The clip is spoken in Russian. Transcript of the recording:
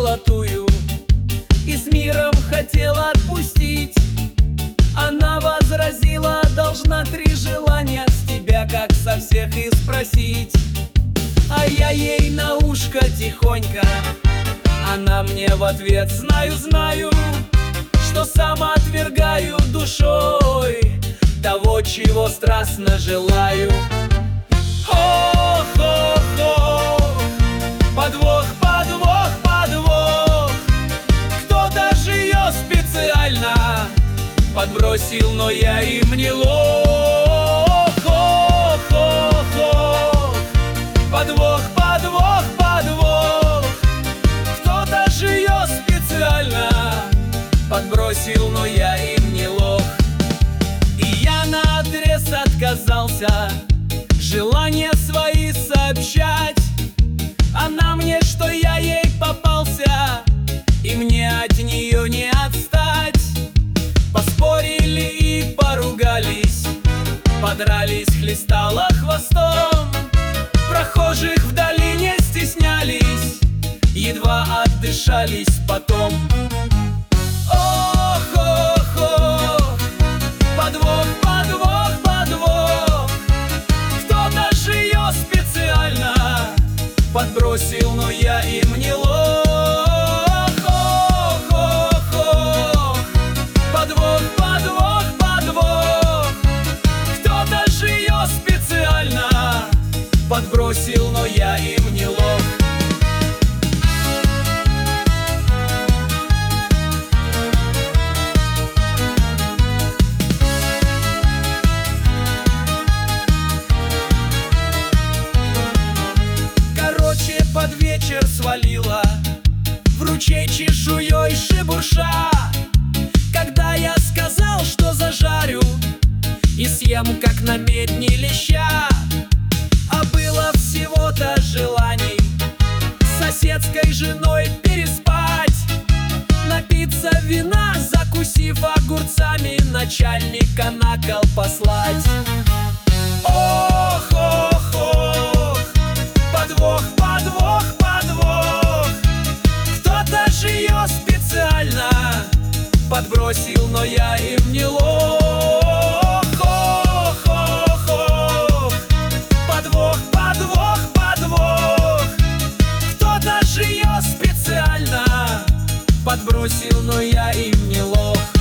золотую и с миром хотела отпустить. Она возразила: должна 3 желания с тебя, как со всех, и спросить. А я ей на ушко тихонько, она мне в ответ: знаю, знаю, что сам отвергаю душой того, чего страстно желаю. Ох, ох, ох, подвох, подвох, подвох. Кто-то же ее специально подбросил, но я им не лох. Ох, ох, ох, подвох, подвох, подвох. Кто-то же ее специально подбросил, но я им не лох. И я наотрез отказался желания свои сообщать. Она мне, что я ей попался, и мне от нее не отстать. Поспорили и поругались, подрались, хлестала хвостом. Прохожих в долине стеснялись, едва отдышались потом. Ох, ох, ох, подвох, подвох, подвох. Кто-то же ее специально подбросил, но я им не лох. Ох, ох, ох, подвох, подвох, подвох. Кто-то же ее специально подбросил, но я им не лох. Под вечер свалила в ручей чешуей шебурша. Когда я сказал, что зажарю и съем, как на медне, леща. А было всего-то желаний с соседской женой переспать, напиться вина, закусив огурцами, начальника на кол послать. Ох, ох, ох, подвох, подвох, подвох. Кто-то же ее специально подбросил, но я им не лох. Ох, ох, ох, подвох, подвох, подвох. Кто-то же ее специально подбросил, но я им не лох.